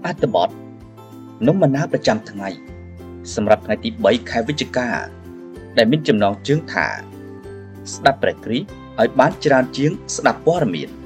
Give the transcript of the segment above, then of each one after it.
អត្ថបទនំមណាប្រចាំថ្ងៃសម្រាប់ថ្ងៃទី3ខែវិច្ឆិកាដែលមានចំណងជើងថាស្ដាប់ព្រះគ្រីស្ទឲ្យបានច្រើនជាងស្ដាប់ព័ត៌មាន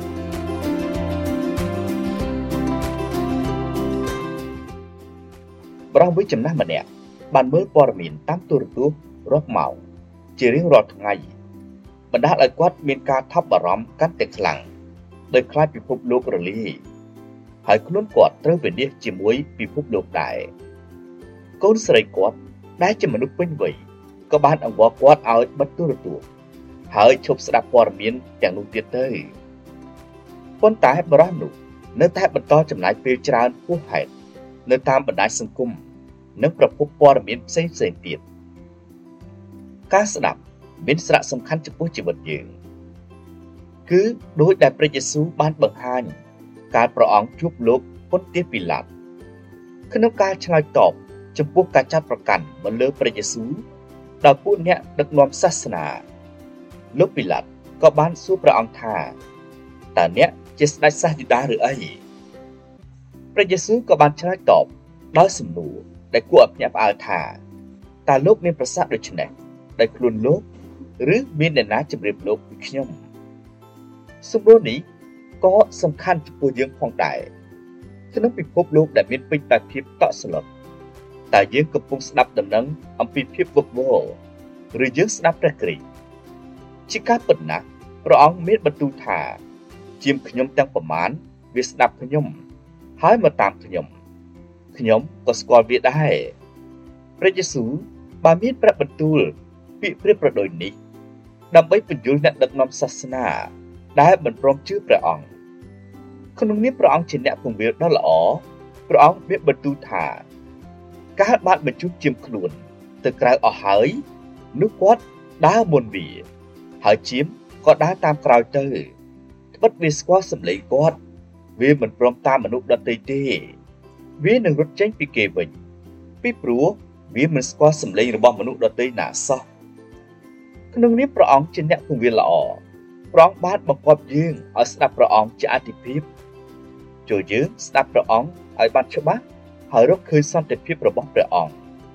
ប្រងវិចំណាស់ម្នាក់បានមើលព័ត៌មានតាមទូរទស្សន៍រាប់ម៉ោងជារៀងរាល់ថ្ងៃបណ្ដាលឲ្យគាត់មានការថប់បារម្ភកាន់តែខ្លាំងដោយខ្លាចពិភពលោករលាយហើយខ្លួនគាត់ត្រូវវិនិច្ឆ័យជាមួយពិភពលោកដែរកូនស្រីគាត់ដែលជាមនុស្សពេញវ័យក៏បានអង្វរគាត់ឲ្យបិទទូរទស្សន៍ហើយឈប់ស្ដាប់ព័ត៌មានទាំងនោះទៀតទៅប៉ុន្តែបរិះនោះនៅតែបន្តចំណាយពេលច្រើនហួសហេតុនៅតាមបណ្ដាញសង្គមនិងប្រភពព័ត៌មានផ្សេងៗទៀតការស្ដាប់មានសារៈសំខាន់ចំពោះជីវិតយើងគឺដោយដែលព្រះយេស៊ូវបានបង្ហាញការព្រះអង្គជួបលោកប៉ុនទាពីឡាតក្នុងការឆ្លើយតបចំពោះការចាត់ប្រកាន់មកលើព្រះយេស៊ូវដោយពួកអ្នកដឹកនាំសាសនាលោកពីឡាតក៏បានសួរព្រះអង្គថាតើអ្នកជាស្ដេចសាស្ត្រយូដាឬអីព្រះយេស៊ូវក៏បានឆ្លើយតបដោយសំណួរដែលគួរឲ្យភ្ញាក់ផ្អើលថាតើលោកមានប្រសាសន៍ដូច្នេះដោយខ្លួនលោកឬមានអ្នកណាជម្រាបលោកពីខ្ញុំសំណួរនេះក៏សំខាន់ចំពោះយើងផងដែរក្នុងពិភពលោកដែលមានពេញដោយភាពតក់ស្លុតតើយើងកំពុងស្ដាប់ដំណឹងអំពីភាពវឹកវរឬយើងស្ដាប់ព្រះគ្រីស្ទជាការពិតណាស់ព្រះអង្គមានបន្ទូលថាជាមខ្ញុំទាំងប្រមាណវាស្ដាប់ខ្ញុំហើយមកតាមខ្ញុំក៏ស្គាល់វាដែរព្រះយេស៊ូវបានមានព្រះបន្ទូលពាក្យប្រៀបប្រដូចនេះដើម្បីបញ្យល់អ្នកដឹកនាំសាសនាដែលមិនព្រមជឿព្រះអង្គក្នុងនាមព្រះអង្គជាអ្នកពង្រៀលដ៏ល្អព្រះអង្គមានបន្ទូលថាកាលបានបញ្ជូនជាមខ្លួនទៅក្រៅអស់ហើយនោះគាត់ដើរមុនវាហើយជាមក៏ដើរតាមក្រោយទៅត្បិតវាស្គាល់សម្លេងគាត់វាមិនព្រមតាមមនុស្សដទៃទេវានឹងរត់ចេញពីគេវិញពីព្រោះវាមិនស្គាល់សម្លេងរបស់មនុស្សដទៃណាសោះក្នុងនាមព្រះអង្គជាអ្នកពង្រៀលល្អព្រះអង្គបានបង្គាប់យើងឲ្យស្ដាប់ព្រះអង្គជាអាទិភាពចូលយើងស្ដាប់ព្រះអង្គឲ្យបានច្បាស់ហើយរកឃើញសន្តិភាពរបស់ព្រះអង្គ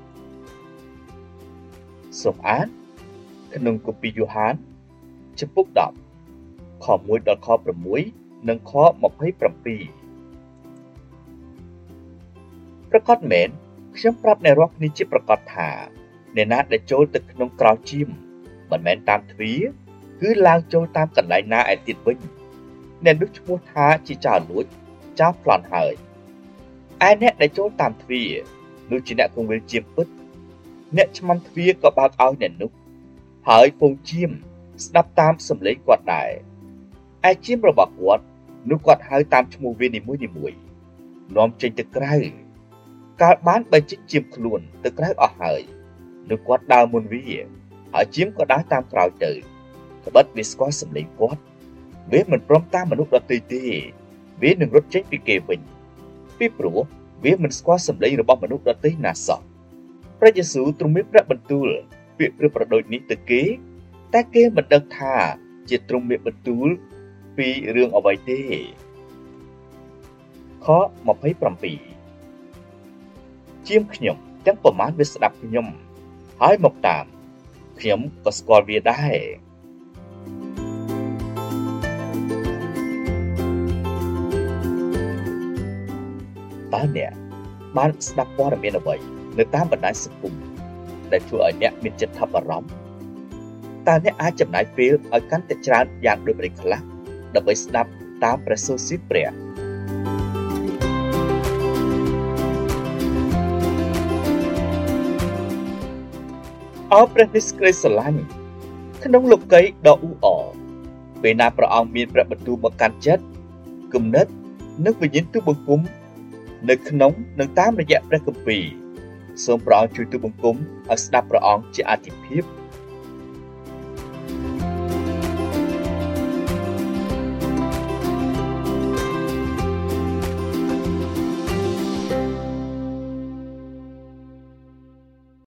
សូមអានក្នុងគម្ពីរយូហានជំពូក10ខ1ដល់ខ6និងខ27ប្រកាសមែនខ្ញុំប្រាប់អ្នករាល់គ្នាជាប្រកាសថាអ្នកណាដែលចូលទៅក្នុងក្រោលជាមមិនមែនតាមទ្វារគឺឡើងចូលតាមកន្លែងណាឯទៀតវិញអ្នកនោះឈ្មោះថាជាចៅលួចចៅប្លន់ហើយឯអ្នកដែលចូលតាមទ្វារនោះជាអ្នកគង្វាលជាមពិតអ្នកឆ្មាំទ្វារក៏បើកឲ្យអ្នកនោះហើយពងជាមស្ដាប់តាមសំឡេងគាត់ដែរឯជាមរបស់គាត់នោះគាត់ហៅតាមឈ្មោះវានីមួយនាំចេញទៅក្រៅកាលបានបញ្ចេញជាមខ្លួនទៅក្រៅអស់ហើយនោះគាត់ដើរមុនវាហើយជាមក៏ដើរតាមក្រោយទៅត្បិតវាស្គាល់សម្លេងគាត់វាមិនព្រមតាមមនុស្សដទៃទេវានឹងរត់ចេញពីគេវិញពីព្រោះវាមិនស្គាល់សម្លេងរបស់មនុស្សដទៃណាសោះព្រះយេស៊ូវទ្រង់មានព្រះបន្ទូលពាក្យប្រៀបប្រដូចនេះទៅគេតែគេមិនដឹងថាជាទ្រង់មានបន្ទូលពីរឿងអ្វីទេខ27ជាមខ្ញុំទាំងប្រមាណវាស្ដាប់ខ្ញុំហើយមកតាមខ្ញុំក៏ស្គាល់វាដែរតើអ្នកបានស្ដាប់ព័ត៌មានអ្វីនៅតាមបណ្ដាញសង្គមដែលជួយឲ្យអ្នកមានចិត្តថប់បារម្ភតើអ្នកអាចចំណាយពេលឲ្យកាន់តែច្រើនយ៉ាងដូចម្តេចខ្លះដើម្បីស្ដាប់តាមព្រះសូរសៀងព្រះអរព្រះនិស្ក្រីស្រឡាញ់ក្នុងលោកីដ៏អ៊ូអរពេលណាព្រះអង្គមានព្រះបន្ទូលមកកាន់ចិត្តគំនិតនិងវិញ្ញាណទូបង្គំនៅក្នុងនិងតាមរយៈព្រះគម្ពីរសូមព្រះអង្គជួយទូបង្គំឲ្យស្ដាប់ព្រះអង្គជាអាទិភាព